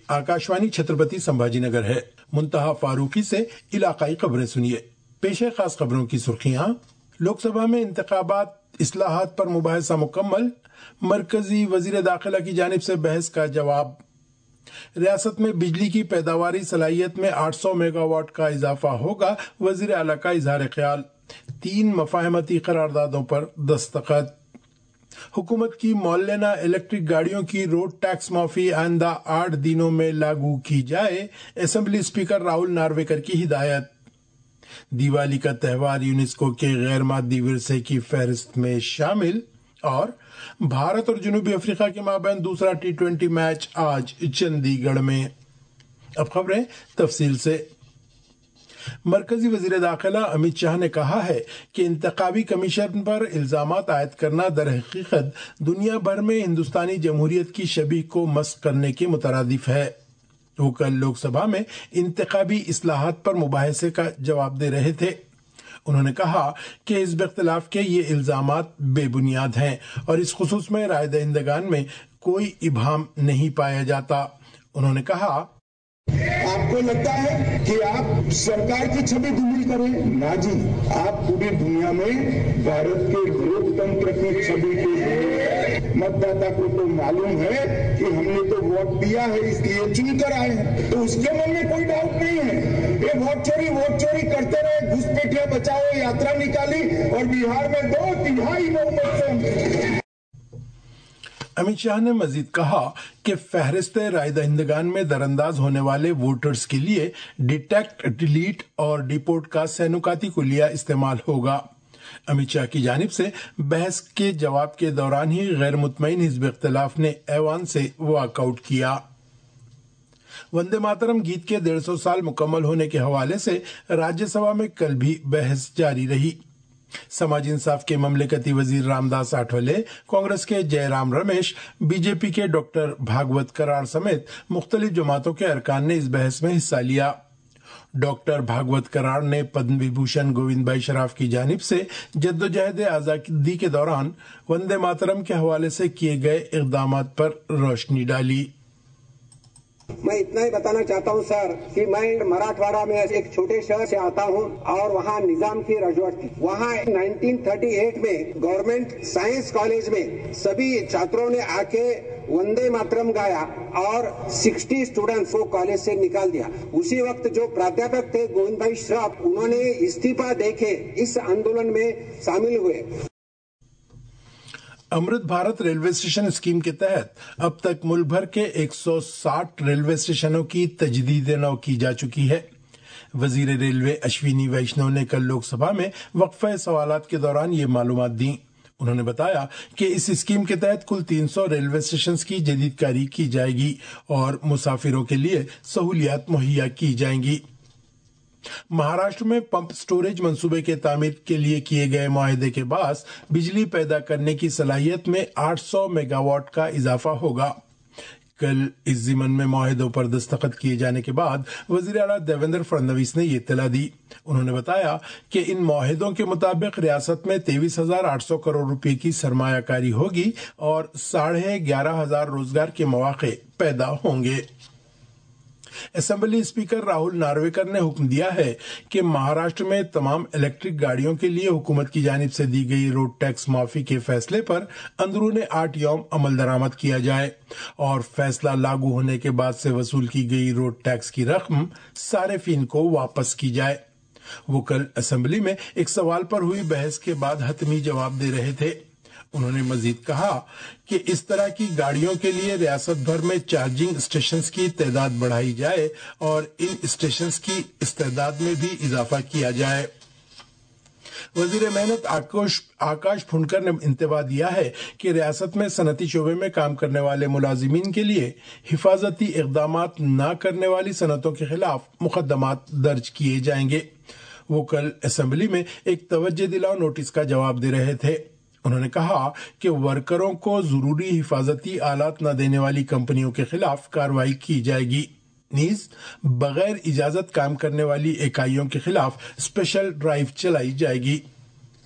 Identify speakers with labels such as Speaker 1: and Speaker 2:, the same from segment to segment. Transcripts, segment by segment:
Speaker 1: आकाशवाणी छत्रपति संभाजी नगर है। मुंतहा फारूकी से इलाकाई खबरें सुनिए। पेश है खास खबरों की सुर्खियां। लोकसभा में इंतखाबात इस्लाहात पर मुबाहिसा मुकम्मल, मरकजी वजीर दाखिला की जानिब से बहस का जवाब। रियासत में बिजली की पैदावारी सलाहियत में 800 मेगावाट का इजाफा होगा, वजीर आला का इजहार ख्याल। 3 मफाहमती करारदादों पर दस्तखत। हुकूमत की मौलाना इलेक्ट्रिक गाड़ियों की रोड टैक्स माफी आइंदा 8 दिनों में लागू की जाए, असेंबली स्पीकर राहुल नार्वेकर की हिदायत। दिवाली का त्यौहार यूनेस्को के गैर मादी विरसे की फहरिस्त में शामिल। और भारत और जनूबी अफ्रीका के माबैन दूसरा T20 मैच आज चंडीगढ़ में। अब खबरें तफसील से। मरकजी वजीर दाखिला अमित शाह ने कहा है कि इंतखाबी कमीशन पर इल्जामात आयद करना दर हकीकत दुनिया भर में हिंदुस्तानी जमहूरियत की शबीह को मस्ख करने के मुतरादिफ है। वो कल लोकसभा में इंतखाबी इस्लाहात पर मुबाहिसे का जवाब दे रहे थे। उन्होंने कहा कि हिज़्ब इख्तिलाफ के ये इल्जामात बेबुनियाद हैं और इस खुसूस में राय दहिंदगान में कोई इबाहम नहीं पाया जाता। उन्होंने कहा,
Speaker 2: आपको लगता है कि आप सरकार की छवि धूमिल करें? ना जी, आप पूरी दुनिया में भारत के लोकतंत्र की छवि के मतदाता को तो मालूम है कि हमने तो वोट दिया है, इसलिए चुनकर आए हैं, तो उसके मन में कोई डाउट नहीं है। ये वोट चोरी करते रहे, घुसपैठिया बचाओ यात्रा निकाली और बिहार में 2/3 बहुमत से।
Speaker 1: अमित शाह ने मजीद कहा कि फहरिस्त राय दहिंदगान में दरअंदाज होने वाले वोटर्स के लिए डिटेक्ट, डिलीट और डिपोर्ट का सैनुकाती कुलिया इस्तेमाल होगा। अमित शाह की जानिब से बहस के जवाब के दौरान ही गैर मुतमईन हिज़्ब इख्तिलाफ ने ऐवान से वॉकआउट किया। वंदे मातरम गीत के 150 साल मुकम्मल होने के हवाले से राज्यसभा में कल भी बहस जारी रही। समाज इंसाफ के ममलकती वजीर रामदास आठवले, कांग्रेस के जयराम रमेश, बीजेपी के डॉक्टर भागवत करार समेत मुख्तलिफ जमातों के अरकान ने इस बहस में हिस्सा लिया। डॉक्टर भागवत करार ने पद्म विभूषण गोविंद भाई शराफ की जानिब से जद्दोजहद आजादी के दौरान वंदे मातरम के हवाले से किए गए इक़दामात पर रोशनी डाली।
Speaker 3: मैं इतना ही बताना चाहता हूं सर कि मैं मराठवाड़ा में एक छोटे शहर से आता हूं और वहां निजाम की रजवट थी। वहां 1938 में गवर्नमेंट साइंस कॉलेज में सभी छात्रों ने आके वंदे मातरम गाया और 60 स्टूडेंट्स को कॉलेज से निकाल दिया। उसी वक्त जो प्राध्यापक थे गोविंद भाई श्रॉफ, उन्होंने इस्तीफा देके इस आंदोलन में शामिल हुए।
Speaker 1: Amrit Bharat railway station scheme के तहत अब तक मुल्क भर के 160 रेलवे स्टेशनों की तजदीद नौ की जा चुकी है। वजीर रेलवे अश्विनी वैष्णव ने कल लोकसभा में वक्फे सवालात के दौरान ये मालूमात दी। उन्होंने बताया कि इस स्कीम के तहत कुल 300 रेलवे स्टेशन की जदीदकारी की जाएगी और मुसाफिरों के लिए सहूलियात मुहैया की जाएंगी। महाराष्ट्र में पंप स्टोरेज मंसूबे के तामीर के लिए किए गए मुआहदे के बाद बिजली पैदा करने की सलाहियत में 800 मेगावाट का इजाफा होगा। कल इस जिमन में मुआहदों पर दस्तखत किए जाने के बाद वजीर आला देवेंद्र फडणवीस ने ये इत्तला दी। उन्होंने बताया कि इन मुआहदों के मुताबिक रियासत में 23,800 करोड़ रुपए की सरमायाकारी होगी और 11,500 रोजगार के मौके पैदा होंगे। असेंबली स्पीकर राहुल नार्वेकर ने हुक्म दिया है कि महाराष्ट्र में तमाम इलेक्ट्रिक गाड़ियों के लिए हुकूमत की जानिब से दी गई रोड टैक्स माफी के फैसले पर अंदरूने 8 यौम अमल दरामद किया जाए और फैसला लागू होने के बाद से वसूल की गई रोड टैक्स की रकम सारिफिन को वापस की जाए। वो कल असेंबली में एक सवाल पर हुई बहस के बाद हतमी जवाब दे रहे थे। उन्होंने मजीद कहा कि इस तरह की गाड़ियों के लिए रियासत भर में चार्जिंग स्टेशंस की तादाद बढ़ाई जाए और इन स्टेशंस की इस्तेदाद में भी इजाफा किया जाए। वजीर मेहनत आकाश फुंडकर ने इंतबा दिया है कि रियासत में सनती शोबे में काम करने वाले मुलाजिमीन के लिए हिफाजती इक़दामात न करने वाली सनतों के खिलाफ मुकदमात दर्ज किए जाएंगे। वो कल असेंबली में एक तवज्जो दिलाओ नोटिस का जवाब दे रहे थे। उन्होंने कहा कि वर्करों को जरूरी हिफाजती आलात न देने वाली कंपनियों के खिलाफ कार्रवाई की जाएगी। नीज बगैर इजाजत काम करने वाली इकाइयों के खिलाफ स्पेशल ड्राइव चलाई जाएगी।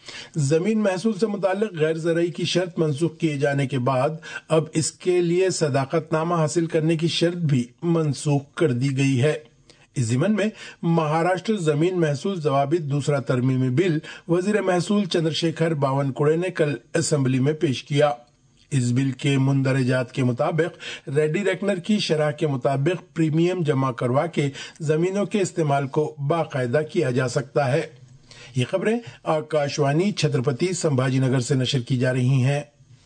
Speaker 1: زمین محصول سے متعلق غیر زرعی کی شرط منسوخ کیے جانے کے بعد اب اس کے لیے صداقت نامہ حاصل کرنے کی شرط بھی منسوخ کر دی گئی ہے۔ اس ضمن میں مہاراشٹر زمین محصول ضوابط دوسرا ترمیمی بل وزیر محصول چندر شیکھر باونکوڑے نے کل اسمبلی میں پیش کیا۔ اس بل کے مندرجات کے مطابق ریڈی ریکنر کی شرح کے مطابق پریمیم جمع کروا کے زمینوں کے استعمال کو باقاعدہ کیا جا سکتا ہے۔ یہ خبریں آکاشوانی چھترپتی سمبھاجی نگر سے نشر کی جا رہی ہیں۔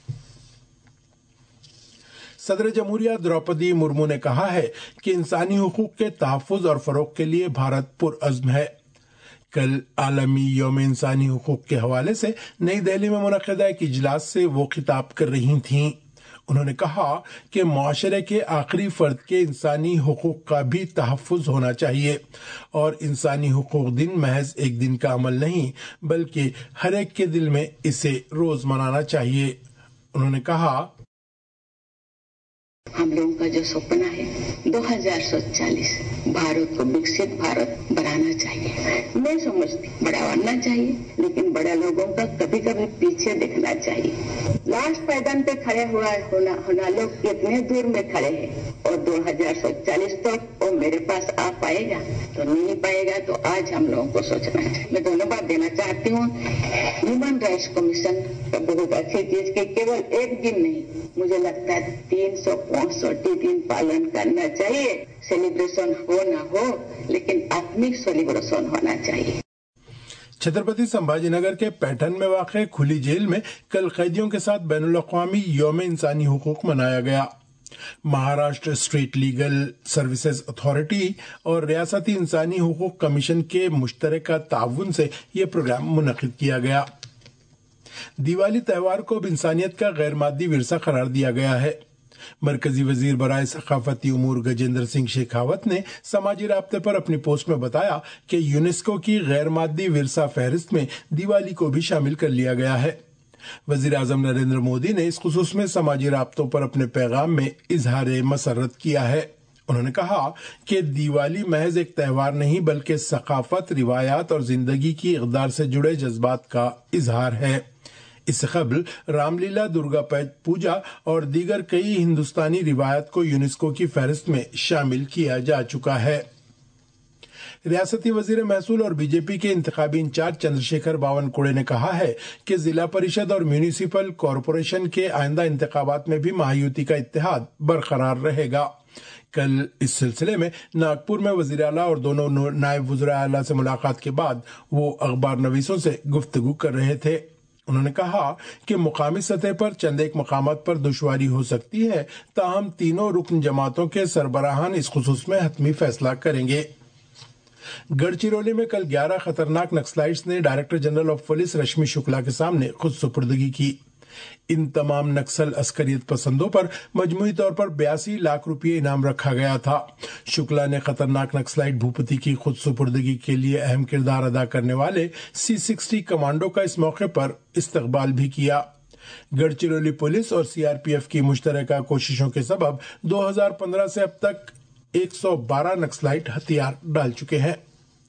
Speaker 1: صدر جمہوریہ دروپدی مرمو نے کہا ہے کہ انسانی حقوق کے تحفظ اور فروغ کے لیے بھارت پرعزم ہے۔ کل عالمی یوم انسانی حقوق کے حوالے سے نئی دہلی میں منعقدہ ایک اجلاس سے وہ خطاب کر رہی تھیں۔ انہوں نے کہا کہ معاشرے کے آخری فرد کے انسانی حقوق کا بھی تحفظ ہونا چاہیے اور انسانی حقوق دن محض ایک دن کا عمل نہیں بلکہ ہر ایک کے دل میں اسے روز منانا چاہیے۔ انہوں نے کہا
Speaker 4: ہم لوگوں کا جو سپنا ہے 2047 بھارت کو وکست بھارت بنانا چاہیے۔ میں سمجھتی بڑا بننا چاہیے لیکن بڑا لوگوں کا کبھی کبھی پیچھے دیکھنا چاہیے۔ لاسٹ پائدان پہ کھڑے ہونا لوگ کتنے دور میں کھڑے ہیں اور 2047 تک وہ میرے پاس آ پائے گا تو نہیں پائے گا، تو آج ہم لوگوں کو سوچنا ہے۔ میں دونوں بات دینا چاہتی ہوں، ہیومن رائٹس کمیشن کا بہت اچھی چیز کہ کیول ایک دن نہیں، مجھے لگتا ہے 365 دن پالن کرنا چاہیے۔ سیلیبریشن ہو نہ ہو لیکن آتمک سیلیبریشن ہونا چاہیے۔
Speaker 1: چھترپتی سمبھاجی نگر کے پیٹن میں واقع کھلی جیل میں کل قیدیوں کے ساتھ بین الاقوامی یوم انسانی حقوق منایا گیا۔ Maharashtra state legal services authority اور ریاستی انسانی حقوق کمیشن کے مشترکہ تعاون سے یہ پروگرام منعقد کیا گیا۔ دیوالی تہوار کو اب انسانیت کا غیر مادی ورثہ قرار دیا گیا ہے۔ مرکزی وزیر برائے ثقافتی امور گجیندر سنگھ شیخاوت نے سماجی رابطے پر اپنی پوسٹ میں بتایا کہ یونیسکو کی غیر مادی ورثہ فہرست میں دیوالی کو بھی شامل کر لیا گیا ہے۔ وزیر اعظم نریندر مودی نے اس خصوص میں سماجی رابطوں پر اپنے پیغام میں اظہار مسرت کیا ہے۔ انہوں نے کہا کہ دیوالی محض ایک تہوار نہیں بلکہ ثقافت، روایات اور زندگی کی اقدار سے جڑے جذبات کا اظہار ہے۔ اس سے قبل رام لیلا، درگا پوجا اور دیگر کئی ہندوستانی روایات کو یونیسکو کی فہرست میں شامل کیا جا چکا ہے۔ ریاستی وزیر محصول اور بی جے پی کے انتخابی انچارج چندر شیکھر باونکوڑے نے کہا ہے کہ ضلع پریشد اور میونسپل کارپوریشن کے آئندہ انتخابات میں بھی مہایوتی کا اتحاد برقرار رہے گا۔ کل اس سلسلے میں ناگپور میں وزیر اعلیٰ اور دونوں نائب وزراء اعلیٰ سے ملاقات کے بعد وہ اخبار نویسوں سے گفتگو کر رہے تھے۔ انہوں نے کہا کہ مقامی سطح پر چند ایک مقامات پر دشواری ہو سکتی ہے، تاہم تینوں رکن جماعتوں کے سربراہان اس خصوص میں حتمی فیصلہ کریں گے۔ گڑچرولی میں کل 11 خطرناک نکسلائٹس نے director general of police Rashmi Shukla کے سامنے خود سپردگی کی۔ ان تمام نکسل عسکریت پسندوں پر مجموعی طور پر 82 لاکھ روپے انعام رکھا گیا تھا۔ شکلا نے خطرناک نکسلائٹ بھوپتی کی خود سپردگی کے لیے اہم کردار ادا کرنے والے C60 کمانڈو کا اس موقع پر استقبال بھی کیا۔ گڑچرولی پولیس اور CRPF کی مشترکہ کوششوں کے سبب 2015 سے اب تک 112 نکسلائٹ ہتھیار ڈال چکے ہیں۔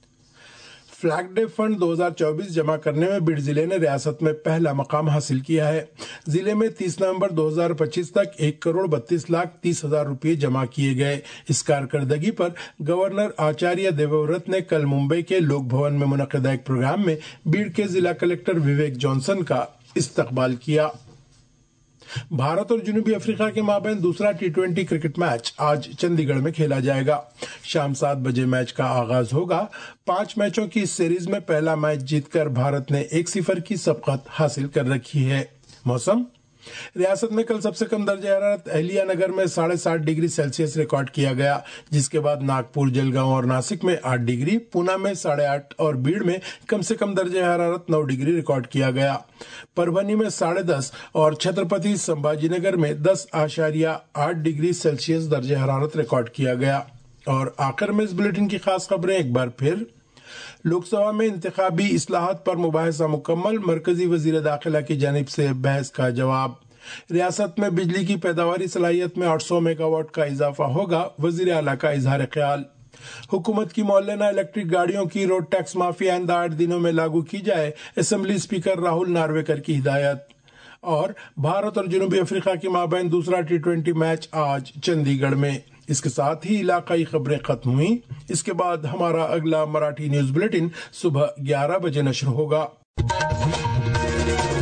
Speaker 1: فلیگ ڈے فنڈ 2024 جمع کرنے میں بیڑ ضلع نے ریاست میں پہلا مقام حاصل کیا ہے۔ ضلع میں 30 نومبر 2025 تک 1,32,30,000 روپے جمع کیے گئے۔ اس کارکردگی پر گورنر آچاریہ دیوورت نے کل ممبئی کے لوک بھون میں منعقدہ ایک پروگرام میں بیڑ کے ضلع کلکٹر وویک جانسن کا استقبال کیا۔ بھارت اور جنوبی افریقہ کے مابین دوسرا T20 کرکٹ میچ آج چندی گڑھ میں کھیلا جائے گا۔ شام 7 بجے میچ کا آغاز ہوگا۔ 5 میچوں کی اس سیریز میں پہلا میچ جیت کر بھارت نے 1-0 کی سبقت حاصل کر رکھی ہے۔ موسم ریاست میں کل سب سے کم درجہ حرارت اہلیہ نگر میں 7.5 ڈگری سیلسیس ریکارڈ کیا گیا، جس کے بعد ناگپور، جلگاؤں اور ناسک میں 8 ڈگری، پونا میں 8.5 اور بیڑ میں کم سے کم درجہ حرارت 9 ڈگری ریکارڈ کیا گیا۔ پربھنی میں 10.5 اور چھترپتی سمبھاجی نگر میں 10.8 ڈگری سیلسیس درجہ حرارت ریکارڈ کیا گیا۔ اور آخر میں اس بلیٹن کی خاص خبریں ایک بار پھر۔ لوک سبھا میں انتخابی اصلاحات پر مباحثہ مکمل، مرکزی وزیر داخلہ کی جانب سے بحث کا جواب۔ ریاست میں بجلی کی پیداواری صلاحیت میں 800 میگا واٹ کا اضافہ ہوگا، وزیر اعلیٰ کا اظہار خیال۔ हुकूमत की मौलाना इलेक्ट्रिक गाड़ियों की रोड टैक्स माफी आइंदा 8 दिनों में लागू की जाए, असेंबली स्पीकर राहुल नार्वेकर की हिदायत। और भारत और जनूबी अफ्रीका के माबैन दूसरा T20 मैच आज चंडीगढ़ में। इसके साथ ही इलाकाई खबरें खत्म हुई। इसके बाद हमारा अगला मराठी न्यूज बुलेटिन सुबह 11 बजे नश्र होगा।